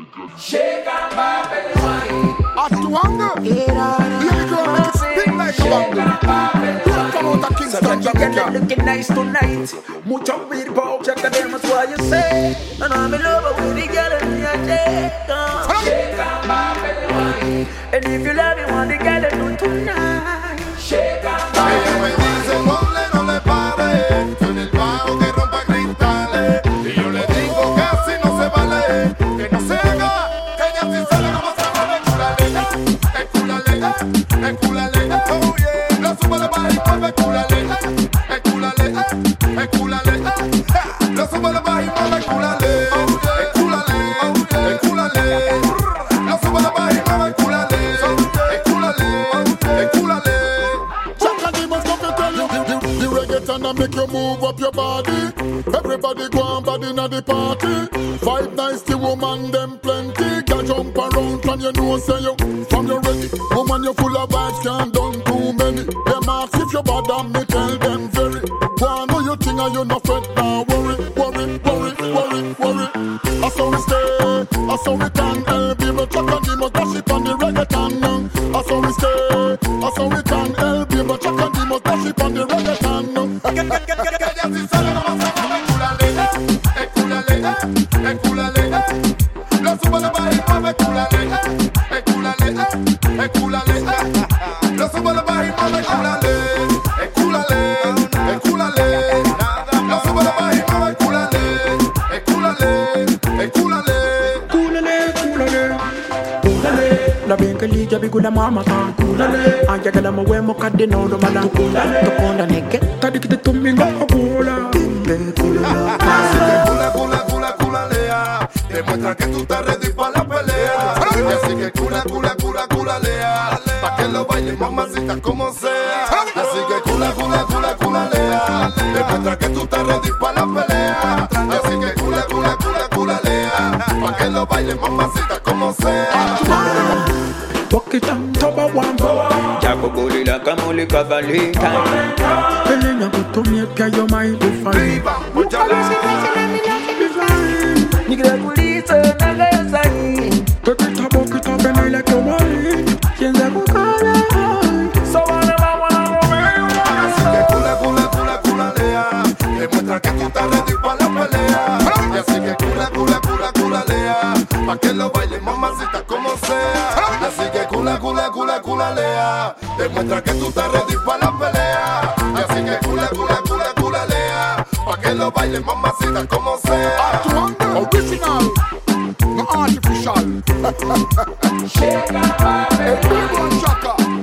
Shake and pop and wine. At the wonder, baby girl make it spin like a bundle. Come out of Kingston, Jamaica. Looking nice tonight. Mucho weed, bro. Check the them, that's what you say. And I'm in love with the girl and you shake on. Shake and pop and wine. And if you love me, want the girl to do tonight. Shake and pop and Ella me dice, ponle, no le pare. Suena el bajo que rompa cristales. Y yo le digo que así no se vale. Que no se haga, que ella sí sabe cómo se mueve. Cúlale, cúlale, oh yeah. Lo sube la baja y mueve, cúlale, cúlale, cúlale. Lo sube la baja y mueve, cúlale, cúlale, cúlale. Lo sube la baja y mueve, cúlale, cúlale. Somebody must come to tell you the reggaeton that make you move up your body. Everybody go on body na the party. Five nice the woman them plenty. Girl jump around and you know say you from you ready. Woman you full of vibes can't done too many. Them ask if you bad and me tell them very. Go on know you think and you no fret now worry. I saw we stay, I saw we can help you. But check on the most dash it on the reggaeton. I saw we stay, I saw we can help you. But check on the most dash it on the reggaeton. Cúlale, lo sube la baja y mueve, cúlale, cúlale, lo sube la baja y mueve, cúlale, cúlale, lo sube la baja y mueve, cúlale, La bien que lija vi gula mama kan kulale. Anja gala mo we mo kadde no do mala kulale. To konda neke tadi kite tuminga kula. Cúlalea. Demuestra que tú estás ready para la pelea. Así que culalea. Pa' que lo bailes, mamacita, como sea. Así que culalea. Demuestra que tú estás ready para la pelea. Así que culalea. Pa' que lo bailes, mamacita, como sea. Walk it down, top of one. Jago guli la kamuli kavalita. Pelena go to me, pia your mind be fine. Nigga police na gazai. Take it up, and I like your money. Chenza kukala. So wanna Así que culalea. Demuestra que tú estás ready para la pelea. Así que culalea. Pa' que lo bailes, mamacita, como sea. Así que culalea. Demuestra que tú estás ready para la pelea. Así que culalea. Pa' que lo bailes, mamacita, como sea. Original, no artificial. shake and pop and wine. Chaka.